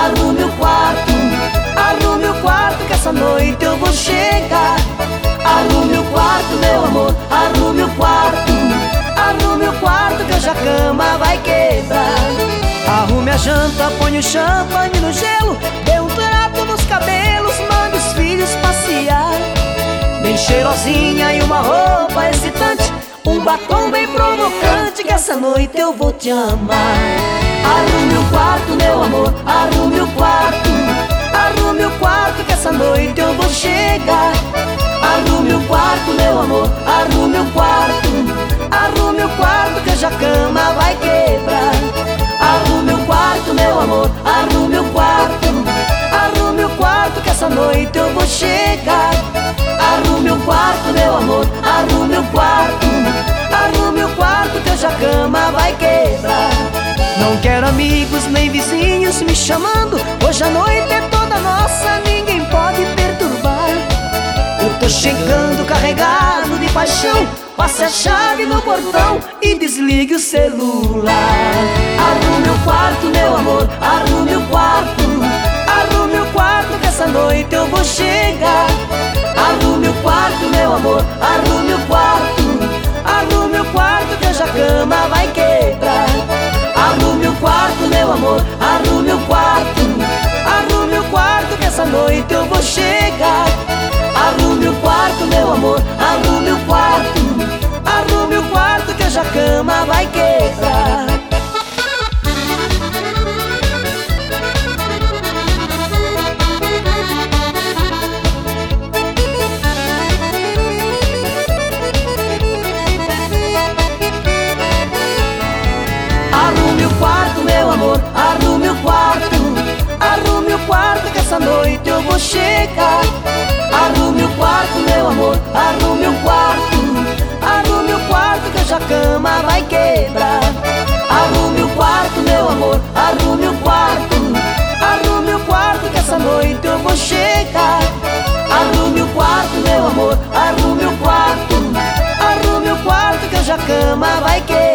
arrume o quarto, arrume o quarto que essa noite eu vou chegar. Arrume o quarto, meu amor, arrume o quarto, arrume o quarto que hoje a cama vai quebrar. Arrume a janta, põe o champanhe no gelo, dê um trato nos cabelos, mande os filhos passear. Bem cheirosinha e uma roupa excitante, um batom bem provocante que essa noite eu vou te amar. Arrume o quarto, meu amor, arrume o quarto, arrume o quarto que essa noite eu vou chegar. Arrume o quarto, meu amor, arrume o quarto, arrume o quarto que hoje a cama vai quebrar. Arrume o quarto, meu amor, arrume o quarto, arrume o quarto que essa noite eu vou chegar. Arrume o quarto, meu amor, arrume o quarto, arrume o quarto que hoje a cama vai quebrar. Não quero amigos nem vizinhos me chamando, hoje a noite é toda nossa, ninguém pode perturbar. Eu tô chegando carregado de paixão, passe a chave no portão e desligue o celular. Arrume o quarto, meu amor, arrume o quarto, arrume o quarto que essa noite eu vou chegar. Arrume o quarto, meu amor, arrume o quarto, arrume o quarto que hoje a cama vai quebrar. Arrume o quarto, meu amor, arrume o quarto, arrume o quarto que essa noite eu vou chegar. Arrume o quarto, meu amor, arrume o quarto, arrume o quarto que hoje a cama vai quebrar. Arrume o quarto, meu amor, arrume o quarto, arrume o quarto que essa noite eu vou chegar. Arrume o quarto, meu amor, arrume o quarto, arrume o quarto que hoje a cama vai quebrar. Arrume o quarto, meu amor, arrume o quarto, arrume o quarto que essa noite eu vou chegar. Arrume o quarto, meu amor, arrume o quarto, arrume o quarto que hoje a cama vai quebrar.